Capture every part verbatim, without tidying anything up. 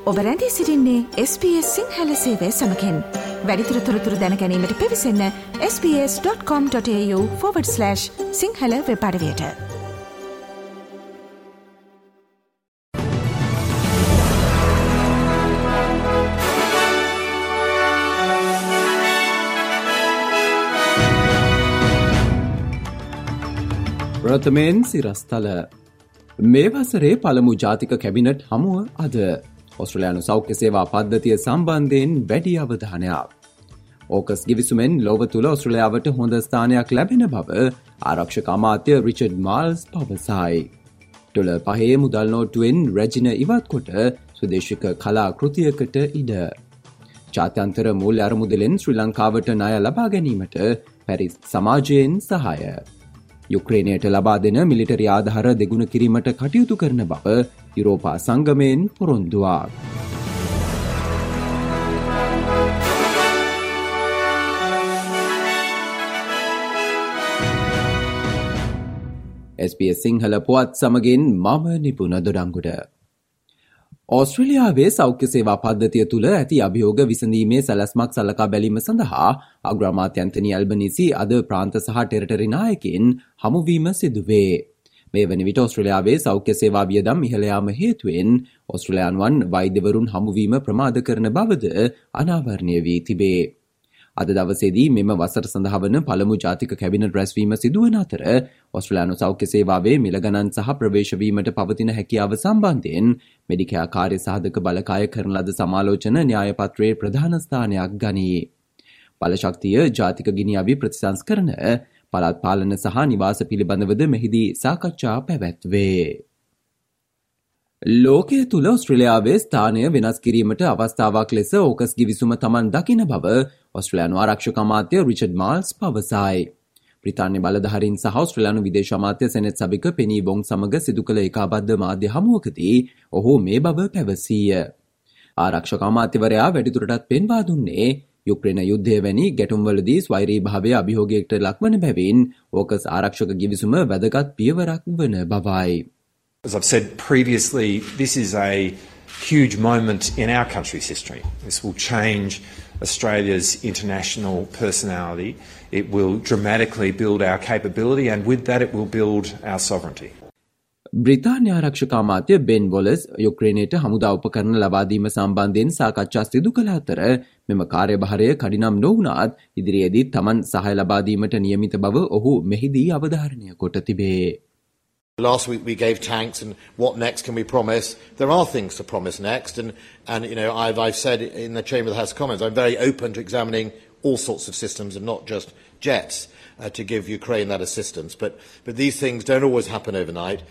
ඔබ රැඳී සිටින්නේ එස් බී එස් සිංහල සේවය සමගින්. වැඩිදුර තොරතුරු දැන ගැනීමට පිවිසන්න S B S dot com dot A U forward slash Sinhala web අඩවියට. ප්‍රථමයෙන් සිරස්තල. මේ වසරේ පළමු ජාතික කැබිනට් හමුව අද. ඔස්ට්‍රේලියානු සෞඛ්‍ය සේවා පද්ධතිය සම්බන්ධයෙන් වැඩි අවධානයක්. ඕකස් ගිවිසුමෙන් ලොව තුළ ඔස්ට්‍රේලියාවට හොඳ ස්ථානයක් ලැබෙන බව ආරක්ෂක අමාත්‍ය රිචඩ් මාල්ස් පවසයි. ඩොලර් පහේ මුදල් නෝට්ටුවෙන් රැජින ඉවත් කොට ස්වදේශික කලා කෘතියකට ඉඩ. ජාත්‍යන්තර මූල්‍ය අරමුදලෙන් ශ්‍රී ලංකාවට ණය ලබා ගැනීමට පැරිස් සමාජයෙන් සහාය. යුක්‍රේනයට ලබා දෙන මිලිටරි ආධාර දෙගුණ කිරීමට කටයුතු කරන බව යුරෝපා සංගමයෙන් පොරොන්දුවක්. එස් බී එස් සිංහල පුවත් සමගින් මම නිපුණ දොඩංගුඩ. ඕස්ට්‍රේලියාවේ සෞඛ්‍ය සේවා පද්ධතිය තුළ ඇති අභියෝග විසඳීමේ සැලැස්මක් සලකා බැලීම සඳහා අග්‍රාමාත්‍ය ඇන්තනි ඇල්බනීසි අද ප්‍රාන්ත සහ ටෙරටරි නායකයින් හමුවීම සිදුවේ. මේ වන විට ඕස්ට්‍රේලියාවේ සෞඛ්‍ය සේවා වියදම් ඉහළ යාම හේතුවෙන් ඕස්ට්‍රේලියානුවන් වෛද්‍යවරුන් හමුවීම ප්‍රමාද කරන බවද අනාවරණය වී තිබේ. අද දවසේදී මෙම වසර සඳහා වන පළමු ජාතික කැබිනට් රැස්වීම සිදුවන අතර ඔස්ට්‍රේලියානු සෞඛ්‍ය සේවාවේ මිල ගණන් සහ ප්‍රවේශ වීමට පවතින හැකියාව සම්බන්ධයෙන් මෙඩිකෙයා කාර්ය සාධක බලකාය කරන ලද සමාලෝචන න්‍යාය පත්‍රයේ ප්‍රධාන ස්ථානයක් ගනී. බලශක්තිය ජාතික ගිනි අවි ප්‍රතිසංස්කරණ පළාත් පාලන සහ නිවාස පිළිබඳවද මෙහිදී සාකච්ඡා පැවැත්වේ. ලෝකයේ තුල ඔස්ට්‍රේලියාවේ ස්ථානය වෙනස් කිරීමට අවස්ථාවක් ලෙස ඕකස් ගිවිසුම තමන් දකින බව ඔස්ට්‍රේලියානු ආරක්ෂක අමාත්‍ය රිචඩ් මාල්ස් පවසයි. බ්‍රිතාන්‍ය බලධාරීන් සහ ඔස්ට්‍රේලියානු විදේශ අමාත්‍ය සෙනෙට් සභික පෙනී වොං සමග සිදු කළ ඒකාබද්ධ මාධ්‍ය හමුවකදී ඔහු මේ බව පැවසීය. ආරක්ෂක අමාත්‍යවරයා වැඩිදුරටත් පෙන්වා දුන්නේ යුක්‍රේන යුද්ධය වැනි ගැටුම්වලදී ස්වෛරී භාවය අභියෝගයකට ලක්වන බැවින් ඕකස් ආරක්ෂක ගිවිසුම වැදගත් පියවරක් වන බවයි. As I've said previously, this is a huge moment in our country's history. This will change Australia's international personality. It will dramatically build our capability and with that it will build our sovereignty. බ්‍රිතාන්‍ය ආරක්ෂක අමාත්‍ය බෙන් වොලස් යුක්‍රේනයට හමුදා උපකරණ ලබා දීම සම්බන්ධයෙන් සාකච්ඡා සිදු කළ අතර මෙම කාර්යභාරය කඩිනම් නොවුණත් ඉදිරියේදී තමන් සහාය ලබා දීමට නියමිත බව ඔහු මෙහිදී අවධාරණය කොට තිබේ. Last week we gave tanks, and what next can we promise? There are things to promise next, and, and you know, I've, I've said in the Chamber of the House of Commons, I'm very open to examining all sorts of systems and not just jets uh, to give Ukraine that assistance. But, but these things don't always happen overnight.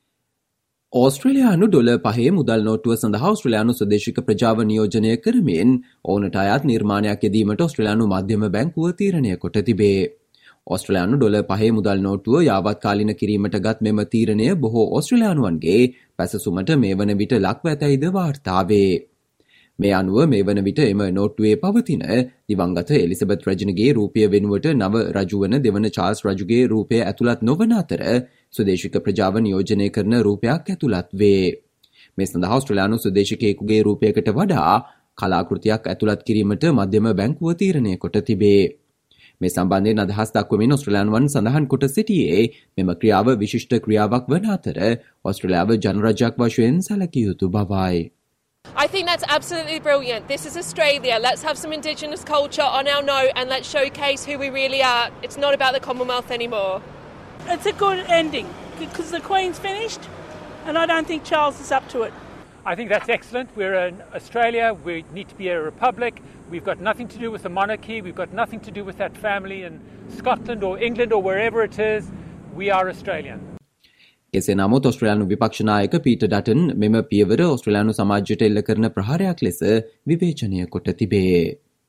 ඕස්ට්‍රේලියානු dollar පහේ මුදල් නෝට්ටුව සඳහා ඕස්ට්‍රේලියානු ස්වදේශික ප්‍රජාව නියෝජනය කරමින් ඕනට අයත් නිර්මාණයක් යෙදීමට ඕස්ට්‍රේලියානු මධ්‍යම බැංකුව තීරණය කොට තිබේ. ඔස්ට්‍රේලියානු ඩොලර් පහේ මුදල් නෝට්ටුව යාවත් කාලින කිරීමට ගත් මෙම තීරණය බොහෝ ඔස්ට්‍රේලියානුවන්ගේ පැසසුමට මේ වන විට ලක්ව ඇතැයිද වාර්තා වේ. මේ අනුව මේ වන විට එම නෝට්ටුවේ පවතින දිවංගත එලිසබෙත් රජුගේ රූපය වෙනුවට නව රජු වන දෙවන චාල්ස් රජුගේ රූපය ඇතුළත් නොවන අතර ස්වදේශික ප්‍රජාව නියෝජනය කරන රූපයක් ඇතුළත් වේ. මේ සඳහා ඔස්ට්‍රේලියානු ස්වදේශිකයෙකුගේ රූපයකට වඩා කලාකෘතියක් ඇතුළත් කිරීමට මධ්‍යම බැංකුව තීරණය කොට තිබේ. මේ සම්බන්ධයෙන් අදහස් දක්වමින් ඔස්ට්‍රේලියානුවන් සඳහන් කොට සිටියේ මෙම ක්‍රියාව විශිෂ්ට ක්‍රියාවක් වන අතර ඔස්ට්‍රේලියාව ජනරජයක් වශයෙන් සැලකිය යුතු බවයි. I think that's absolutely brilliant. This is Australia. Let's have some Indigenous culture on our note and let's showcase who we really are. It's not about the Commonwealth anymore. It's a good ending because the Queen's finished and I don't think Charles is up to it. I think that's excellent. We're in Australia. We need to be a republic. We've got nothing to do with the monarchy. We've got nothing to do with that family in Scotland or England or wherever it is. We are Australian. එසේ නමුත් ඔස්ට්‍රේලියානු විපක්ෂ නායක Peter Dutton මෙම පියවර ඔස්ට්‍රේලියානු සමාජයට එල්ල කරන ප්‍රහාරයක් ලෙස විවේචනය කොට තිබේ.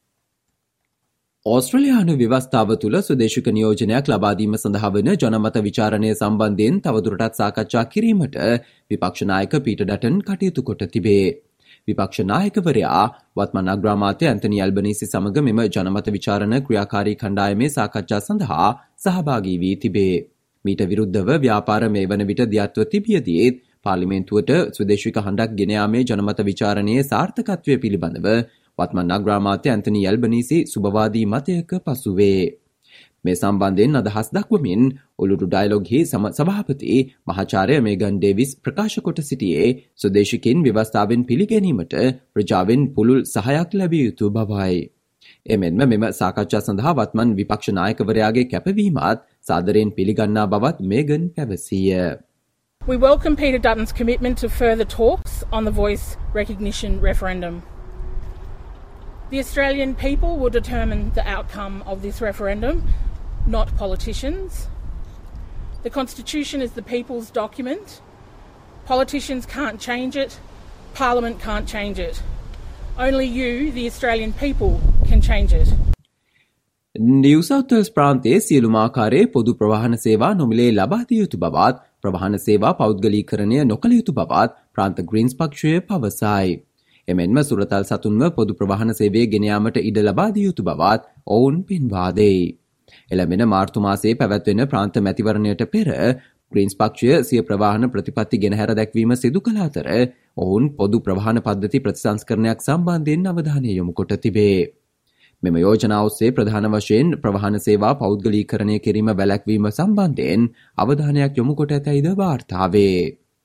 ඕස්ට්‍රේලියානු ව්‍යවස්ථාව තුළ ස්වදේශික නියෝජනයක් ලබා දීම සඳහා වන ජනමත විචාරණය සම්බන්ධයෙන් තවදුරටත් සාකච්ඡා කිරීමට විපක්ෂ නායක පීටර් ඩටන් කටයුතු කොට තිබේ. විපක්ෂ නායකවරයා වත්මන් අග්‍රාමාත්‍ය ඇන්තනි ඇල්බනීසි සමග මෙම ජනමත විචාරණ ක්‍රියාකාරී කණ්ඩායමේ සාකච්ඡා සඳහා සහභාගී වී තිබේ. මීට විරුද්ධව ව්‍යාපාර මේ වන විට දියත්ව තිබියදීත් පාර්ලිමේන්තුවට ස්වදේශික හඬක් ගෙන යාමේ ජනමත විචාරණයේ සාර්ථකත්වය පිළිබඳව වත්මන් අග්‍රාමාත්‍ය ඇන්තනි ඇල්බනීසි සුබවාදී මතයක පසුවේ. මේ සම්බන්ධයෙන් අදහස් දක්වමින් උළුරු ඩයලොග්හි සභාපති මහාචාර්ය මේගන් ඩේවිස් ප්‍රකාශ කොට සිටියේ ස්වදේශිකින් ව්‍යවස්ථාවෙන් පිළිගැනීමට ප්‍රජාවෙන් පුළුල් සහයක් ලැබිය යුතු බවයි. එමෙන්ම මෙම සාකච්ඡා සඳහා වත්මන් විපක්ෂ නායකවරයාගේ කැපවීමත් සාදරයෙන් පිළිගන්නා බවත් මේගන් පැවසිය. We welcome Peter Dutton's commitment to further talks on the voice recognition referendum. The Australian people will determine the outcome of this referendum, not politicians. The Constitution is the people's document. Politicians can't change it. Parliament can't change it. Only you, the Australian people, can change it. New South Wales ප්‍රාන්තයේ සියලුම ආකාරයේ පොදු ප්‍රවාහන සේවා නොමිලේ ලබා දිය යුතු බවත් ප්‍රවාහන සේවා පෞද්ගලීකරණය නොකළ යුතු බවත් ප්‍රාන්ත ග්‍රීන්ස් පක්ෂය පවසයි. එමෙන්ම සුරතල් සතුන්ව පොදු ප්‍රවාහන සේවය ගෙන යාමට ඉඩ ලබා දිය යුතු බවත් ඔවුන් පෙන්වා දෙයි. එළඹෙන මාර්තු මාසයේ පැවැත්වෙන ප්‍රාන්ත මැතිවරණයට පෙර ග්‍රීන්ස් පක්ෂය සිය ප්‍රවාහන ප්‍රතිපත්ති ගෙනහැර දැක්වීම සිදු කළ අතර ඔවුන් පොදු ප්‍රවාහන පද්ධති ප්‍රතිසංස්කරණයක් සම්බන්ධයෙන් අවධානය යොමු කොට තිබේ. මෙම යෝජනාව ඔස්සේ ප්‍රධාන වශයෙන් ප්‍රවාහන සේවා පෞද්ගලීකරණය කිරීම වැළැක්වීම සම්බන්ධයෙන් අවධානයක් යොමු කොට ඇතැයිද වාර්තා වේ.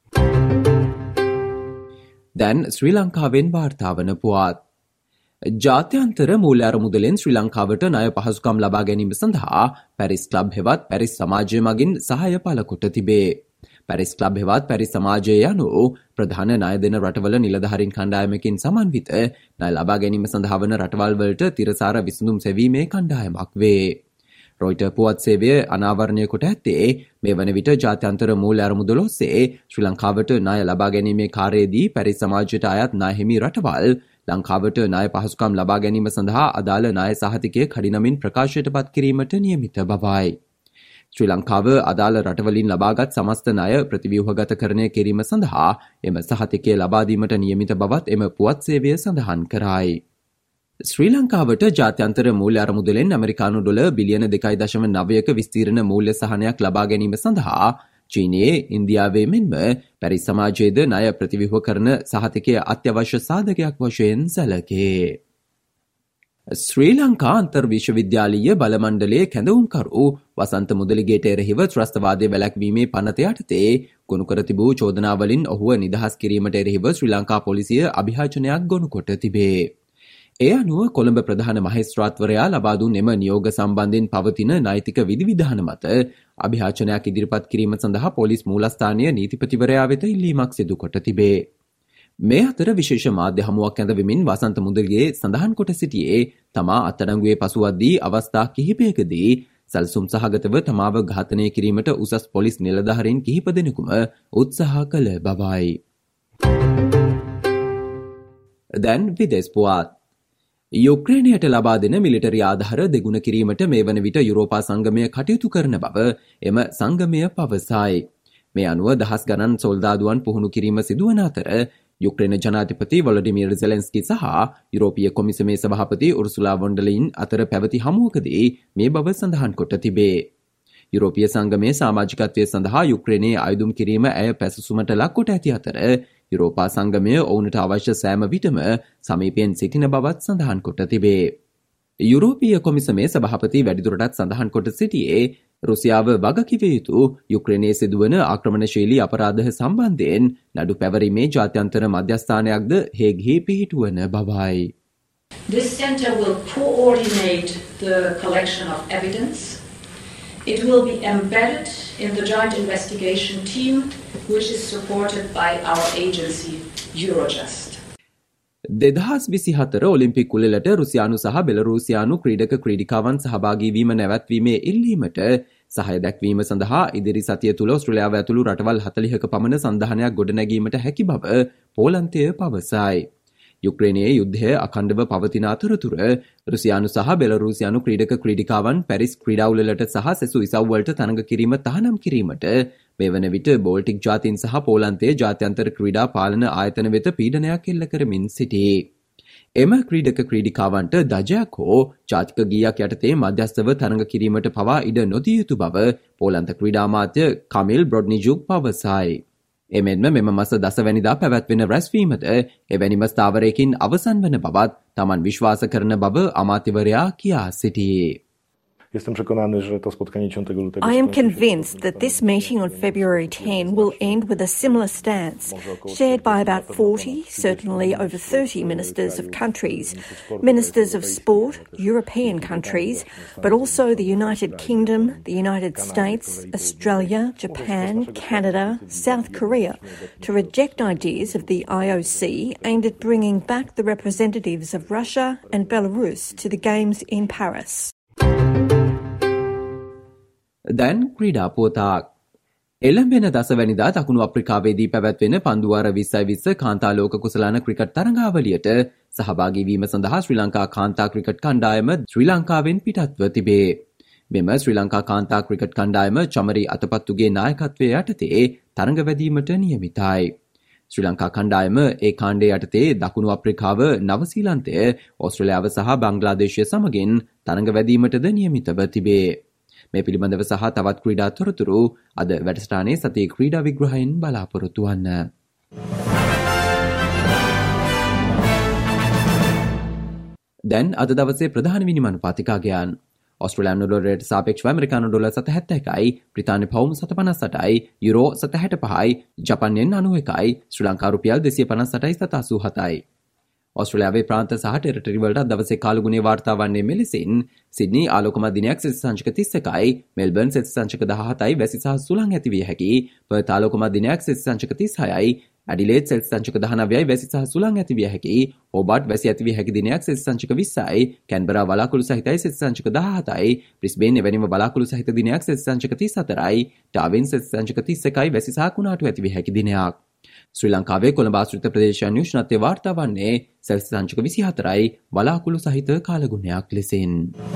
දැන් ශ්‍රී ලංකාවෙන් වාර්තා වන පුවත්. ජාත්‍යන්තර මූල්‍ය අරමුදලෙන් ශ්‍රී ලංකාවට ණය පහසුකම් ලබා ගැනීම සඳහා පැරිස් ක්ලබ් හෙවත් පැරිස් සමාජය මගින් සහාය පළ කොට තිබේ. පැරිස් ක්ලබ් හෙවත් පැරිස් සමාජය යනු ප්‍රධාන ණය දෙන රටවල නිලධාරීන් කණ්ඩායමකින් සමන්විත ණය ලබා ගැනීම සඳහා වන රටවල් වලට තිරසාර විසඳුම් සෙවීමේ කණ්ඩායමක් වේ. රොයිටර් පුවත් සේවය අනාවරණය කොට ඇත්තේ මේ වන විට ජාත්‍යන්තර මූල්‍ය අරමුදල ඔස්සේ ශ්‍රී ලංකාවට ණය ලබා ගැනීමේ කාර්යයේදී පැරිස් සමාජයට අයත් ණය හිමි රටවල් ලංකාවට ණය පහසුකම් ලබා ගැනීම සඳහා අදාළ ණය සහතිකය කඩිනමින් ප්‍රකාශයට පත් කිරීමට නියමිත බවයි. ශ්‍රී ලංකාව අදාළ රටවලින් ලබාගත් සමස්ත ණය ප්‍රතිව්‍යුහගතකරණය කිරීම සඳහා එම සහතිකය ලබා දීමට නියමිත බවත් එම පුවත් සේවය සඳහන් කරයි. ශ්‍රී ලංකාවට ජාත්‍යන්තර මූල්‍ය අරමුදලෙන් ඇමරිකානු ඩොලර් බිලියන දෙකයි දශම නවයක විස්තීර්ණ මූල්‍ය සහනයක් ලබා ගැනීම සඳහා චීනයේ ඉන්දියාවේ මෙන්ම පැරිස් සමාජයේද ණය ප්‍රතිව්‍යුහකරණ සහතිකය අත්‍යවශ්‍ය සාධකයක් වශයෙන් සැලකේ. ශ්‍රී ලංකා අන්තර් විශ්වවිද්‍යාලීය බලමණ්ඩලයේ කැඳවුම්කරු වසන්ත මුදලිගේට එරෙහිව ත්‍රස්තවාදය වැළැක්වීමේ පනත යටතේ ගොනු කර තිබූ චෝදනාවලින් ඔහුව නිදහස් කිරීමට එරෙහිව ශ්‍රී ලංකා පොලිසිය අභියාචනයක් ගොනු කොට තිබේ. ඒ අනුව කොළඹ ප්‍රධාන මහේස්ත්‍රාත්වරයා ලබා දුන් එම නියෝග සම්බන්ධයෙන් පවතින නෛතික විධිවිධාන මත අභියාචනයක් ඉදිරිපත් කිරීම සඳහා පොලිස් මූලස්ථානීය නීතිපතිවරයා වෙත ඉල්ලීමක් සිදු කොට තිබේ. මේ අතර විශේෂ මාධ්‍ය හමුවක් ඇඳවෙමින් වසන්ත මුදලිගේ සඳහන් කොට සිටියේ තමා අත්අඩංගුවේ පසුවද්දී අවස්ථා කිහිපයකදී සැලසුම් සහගතව තමාව ඝාතනය කිරීමට උසස් පොලිස් නිලධාරීන් කිහිප දෙනෙකුම උත්සාහ කළ බවයි. දැන් විදේශ පුවත්. යුක්‍රේනයට ලබා දෙන මිලිටරි ආධාර දෙගුණ කිරීමට මේ වන විට යුරෝපා සංගමය කටයුතු කරන බව එම සංගමය පවසයි. මේ අනුව දහස් ගණන් සොල්දාදුවන් පුහුණු කිරීම සිදුවන අතර යුක්‍රේන ජනාධිපති වොලොඩිමීර් zelensky සහ යුරෝපීය කොමිසමේ සභාපති උර්සුලා වොන් ඩර් ලෙයින් අතර පැවති හමුවකදී මේ බව සඳහන් කොට තිබේ. යුරෝපීය සංගමයේ සමාජිකත්වය සඳහා යුක්‍රේනයේ ආයුධම් කිරීම ඇය පැසසුමට ලක් කොට ඇති අතර යුරෝපා සංගමය ඔවුනට අවශ්‍ය සෑම විටම සමීපයෙන් සිටින බවත් සඳහන් කොට තිබේ. යුරෝපීය කොමිසමේ සභාපති වැඩිදුරටත් සඳහන් කොට සිටියේ රුසියාව වගකිව යුතු යුක්‍රේනයේ සිදුවන ආක්‍රමණශීලී අපරාධ සම්බන්ධයෙන් නඩු පැවරීමේ ජාත්‍යන්තර මධ්‍යස්ථානයක්ද හේග්හි පිහිටුවන බවයි. This center will coordinate the collection of evidence. It will be embedded in the joint investigation team which is supported by our agency Eurojust. දෙදහස් විසිහතර ඔලිම්පික් කුලලට රුසියානු සහ බෙලරුසියානු ක්‍රීඩක ක්‍රීඩිකාවන් සහභාගී වීම නැවැත්වීමේ ඉල්ලීමට සහාය දැක්වීම සඳහා ඉදිරි සතිය තුල ඕස්ට්‍රේලියාව ඇතුළු රටවල් හතළිහක පමණ සන්ධානයක් ගොඩනැගීමට හැකි බව පෝලන්තය පවසයි. යුක්‍රේනයේ යුද්ධය අඛණ්ඩව පවතින අතරතුර රුසියානු සහ බෙලරුසියානු ක්‍රීඩක ක්‍රීඩිකාවන් පැරිස් ක්‍රීඩාවලට සහ සෙසු ඉසව්වලට තරඟ කිරීම තහනම් කිරීමට මේ වන විට බෝල්ටික් ජාතීන් සහ පෝලන්තයේ ජාත්‍යන්තර ක්‍රීඩා පාලන ආයතන වෙත පීඩනයක් එල්ල කරමින් සිටී. එම ක්‍රීඩක ක්‍රීඩිකාවන්ට දජයක් හෝ ජාතික ගීයක් යටතේ මධ්‍යස්ථව තරඟ කිරීමට පවා ඉඩ නොදිය යුතු බව පෝලන්ත ක්‍රීඩා අමාත්‍ය කමිල් බ්‍රොඩ්නිජුක් පවසයි. එමෙන්ම මෙම මස දසවැනිදා පැවැත්වෙන රැස්වීමට එවැනිම ස්ථාවරයකින් අවසන් වන බවත් තමන් විශ්වාස කරන බව අමාත්‍යවරයා කියා සිටියේ. I am convinced that this meeting on February tenth will end with a similar stance, shared by about forty, certainly over thirty ministers of countries, ministers of sport, European countries, but also the United Kingdom, the United States, Australia, Japan, Canada, South Korea, to reject ideas of the I O C aimed at bringing back the representatives of Russia and Belarus to the Games in Paris. දැන් ක්‍රීඩා පුවතක්. එළඹෙන දසවැනිදා දකුණු අප්‍රිකාවේදී පැවැත්වෙන පන්දුවාර විස්සයි විස්ස කාන්තා ලෝක කුසලාන cricket තරඟාවලියට සහභාගී වීම සඳහා ශ්‍රී ලංකා කාන්තා ක්‍රිකට් කණ්ඩායම ශ්‍රී ලංකාවෙන් පිටත්ව තිබේ. මෙම ශ්‍රී ලංකා කාන්තා ක්‍රිකට් කණ්ඩායම චමරි අතපත්තුගේ නායකත්වය යටතේ තරඟ වැදීමට නියමිතයි. ශ්‍රී ලංකා කණ්ඩායම ඒ කාණ්ඩය යටතේ දකුණු අප්‍රිකාව, නවසීලන්තය, ඕස්ට්‍රේලියාව සහ බංග්ලාදේශය සමගින් තරඟ වැදීමටද නියමිතව තිබේ. මේ පිළිබඳව සහ තවත් ක්‍රීඩා තොරතුරු අද වැඩසටහනේ සතියේ ක්‍රීඩා විග්‍රහයෙන් බලාපොරොත්තු වන්න. දැන් අද දවසේ ප්‍රධාන විනිමය අනුපාතිකාගයන්. ඔස්ට්‍රේලියානු ඩොලරයට සාපේක්ෂව ඇමරිකානු ඩොලර් සතහැත්තෑ එකයි, බ්‍රිතාන්‍ය පවුම් සත පනස් අටයි, යුරෝ සතහැට පහයි, ජපන් යෙන් අනූ එකයි, ශ්‍රී ලංකා රුපියල් දෙසිය පනස් අටයි සත අසූ හතයි. ඔස්ට්‍රේලියාවේ ප්‍රාන්ත සහ ටෙරිටරි වලට දවසේ කාලගුණය වාර්තා වන්නේ මෙලෙසින්: සිඩ්නි ආලෝකමත් දිනයක් සෙල්සියස් සංචක තිස් එකයි, මෙල්බර්න් සෙල්සියස් සංචක දහහතයි වැසි සහ සුළං ඇති විය හැකියි, පර්ත් ආලෝකමත් දිනයක් සෙල්සියස් සංචක තිස් හයයි, ඇඩිලේඩ් සෙල්සියස් සංචක දහනවයයි වැසි සහ සුළං ඇති විය හැකියි, හෝබාර්ට් වැසි ඇති විය හැකි දිනයක් සෙල්සියස් සංචක විස්සයි, කැන්බරා වලාකුළු සහිතයි සෙල්සියස් සංචක දහහතයි, බ්‍රිස්බේන් එවැනිම වලාකුළු සහිත දිනයක් සෙල්සියස් සංචක තිස් හතරයි, ඩාවින් සෙල්සියස් සංචක තිස් එකයි වැසි සහ කුණාටු ඇති විය හැකි දිනයක්. ශ්‍රී ලංකාවේ කොළඹ ආශ්‍රිත ප්‍රදේශයන් උෂ්ණත්වය වාර්තා වන්නේ සෙල්සියස් සංචක විසි හතරයි වලාකුළු සහිත කාලගුණයක් ලෙසින්.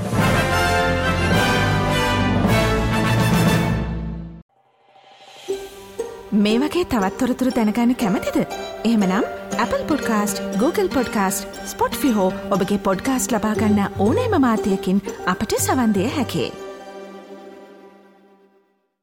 මේ වගේ තවත් තොරතුරු දැනගන්න කැමතිද? එහෙමනම් Apple Podcast, Google Podcast, Spotify හෝ ඔබගේ පොඩ්කාස්ට් ලබා ගන්න ඕනෑම මාධ්‍යයකින් අපට සවන් දෙන්න හැකියි.